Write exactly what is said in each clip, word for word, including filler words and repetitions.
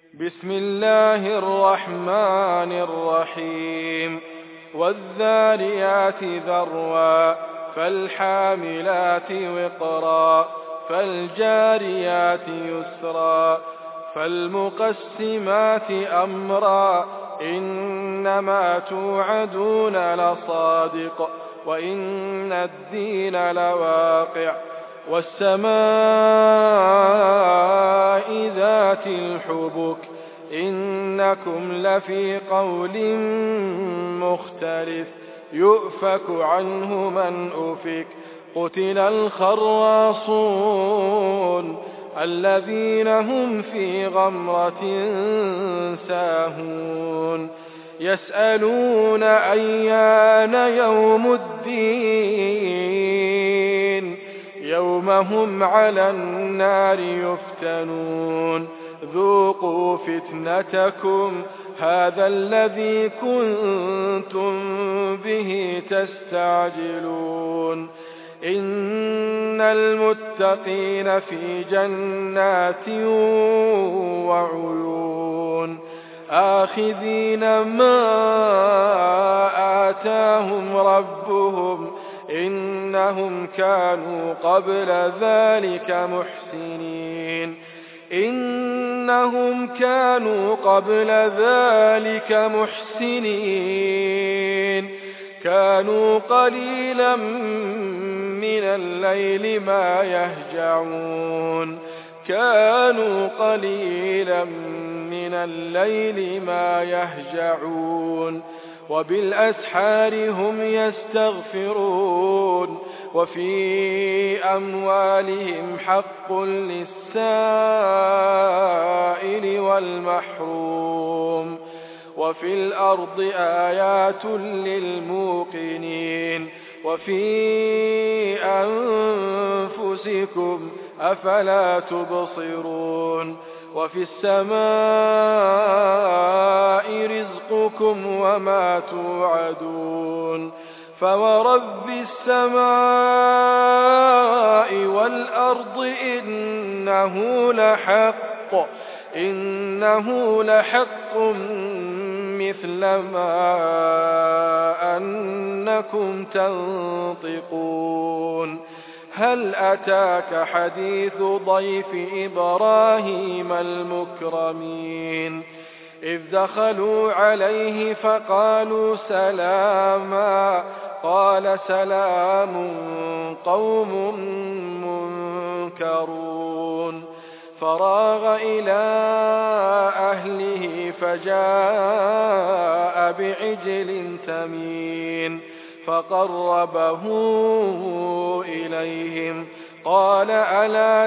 بسم الله الرحمن الرحيم والذاريات ذروا فالحاملات وقرا فالجاريات يسرا فالمقسمات أمرا إنما توعدون لصادق وإن الدين لواقع والسماء ذات الحبك إنكم لفي قول مختلف يؤفك عنه من أفك قتل الخراصون الذين هم في غمرة ساهون يسألون أيان يوم الدين يوم هم على النار يفتنون ذوقوا فتنتكم هذا الذي كنتم به تستعجلون إن المتقين في جنات وعيون آخذين ما آتاهم ربهم إنهم كانوا قبل ذلك محسنين إنهم كانوا قبل ذلك محسنين كانوا قليلا من الليل ما يهجعون كانوا قليلا من الليل ما يهجعون وبالأسحار هم يستغفرون وفي أموالهم حق للسائل والمحروم وفي الأرض آيات للموقنين وفي أنفسكم أفلا تبصرون وفي السماء رزقكم وما توعدون فورب السماء والأرض إنه لحق إنه لحق مثل ما أنكم تنطقون هل أتاك حديث ضيف إبراهيم المكرمين إذ دخلوا عليه فقالوا سلاما قال سلام قوم منكرون فراغ إلى أهله فجاء بعجل ثمين فقربه إليهم قال ألا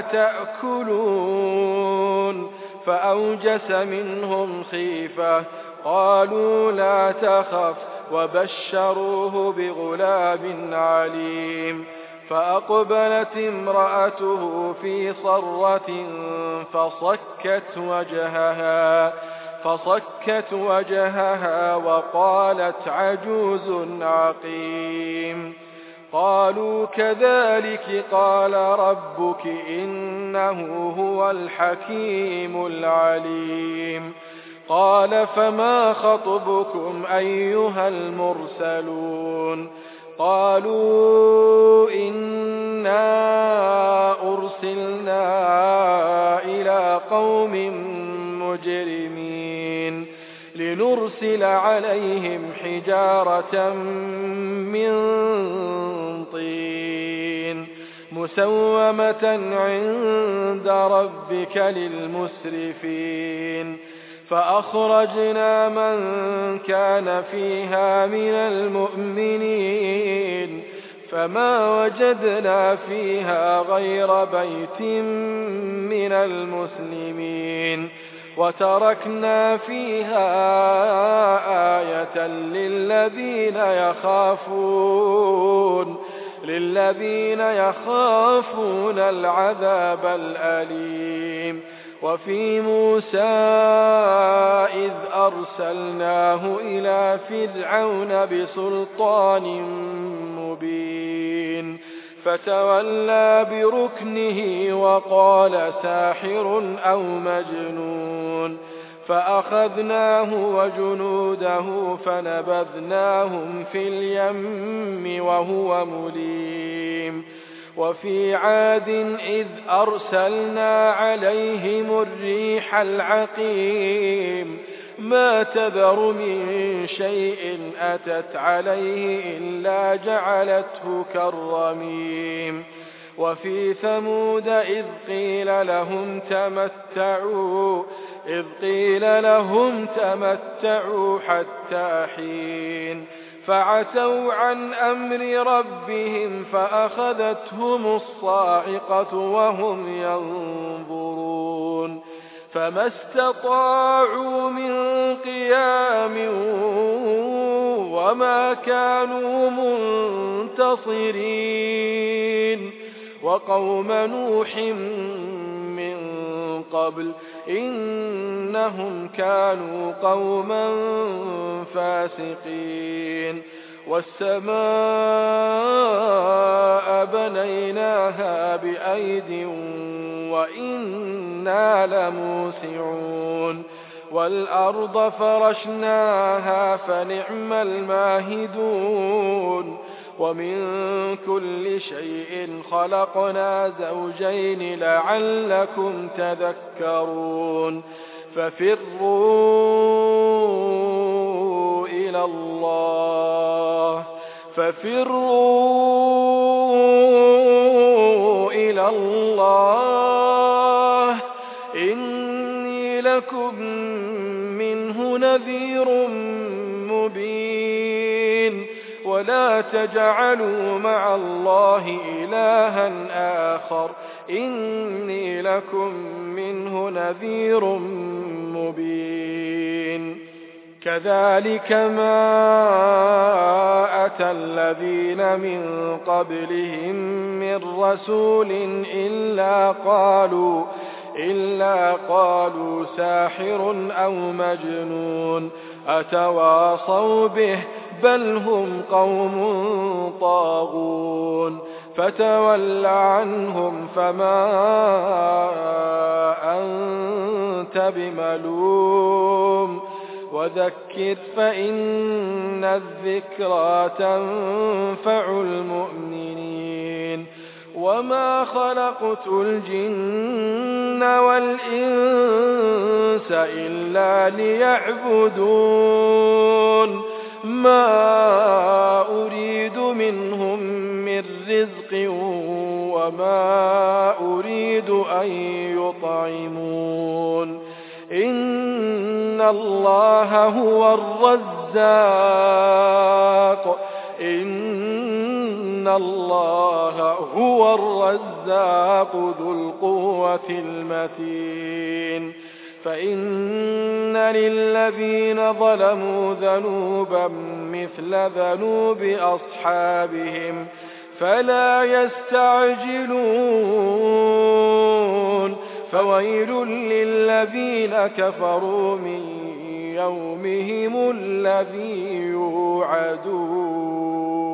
تأكلون فأوجس منهم خيفة قالوا لا تخف وبشروه بغلام عليم فأقبلت امرأته في صرة فصكت وجهها فصكت وجهها وقالت عجوز عقيم قالوا كذلك قال ربك إنه هو الحكيم العليم قال فما خطبكم أيها المرسلون قالوا إنا أرسلنا إلى قوم مجرمين لنرسل عليهم حجارة من طين مسومة عند ربك للمسرفين فأخرجنا من كان فيها من المؤمنين فما وجدنا فيها غير بيت من المسلمين وتركنا فيها آية للذين يخافون للذين يخافون العذاب الأليم وفي موسى إذ أرسلناه إلى فرعون بسلطان مبين فتولى بركنه وقال ساحر أو مجنون فأخذناه وجنوده فنبذناهم في اليم وهو مليم وفي عاد إذ أرسلنا عليهم الريح العقيم ما تذر من شيء أتت عليه إلا جعلته كالرميم وفي ثمود إذ قيل لهم تمتعوا إذ قيل لهم تمتعوا حتى حين فعتوا عن أمر ربهم فأخذتهم الصاعقة وهم ينظرون فما استطاعوا من قيام وما كانوا منتصرين وقوم نوح من قبل إنهم كانوا قوما فاسقين والسماء بنيناها بأيد وإنا لموسعون والأرض فرشناها فنعم الماهدون ومن كل شيء خلقنا زوجين لعلكم تذكرون ففروا إلى الله ففروا إلى الله إني لكم منه نذير مبين ولا تجعلوا مع الله إلها آخر إني لكم منه نذير مبين كذلك ما أتى الذين من قبلهم من رسول إلا قالوا إلا قالوا ساحر أو مجنون أتواصوا به بل هم قوم طاغون فتول عنهم فما أنت بملوم وذكر فإن الذكرى تنفع المؤمنين وما خلقت الجن والإنس إلا ليعبدون ما أريد منهم من رزق وما أريد أن يطعمون إن الله هو الرزاق إن الله هو الرزاق ذو القوة المتين فإن للذين ظلموا ذنوبا مثل ذنوب أصحابهم فلا يستعجلون فويل للذين كفروا من يومهم الذي يوعدون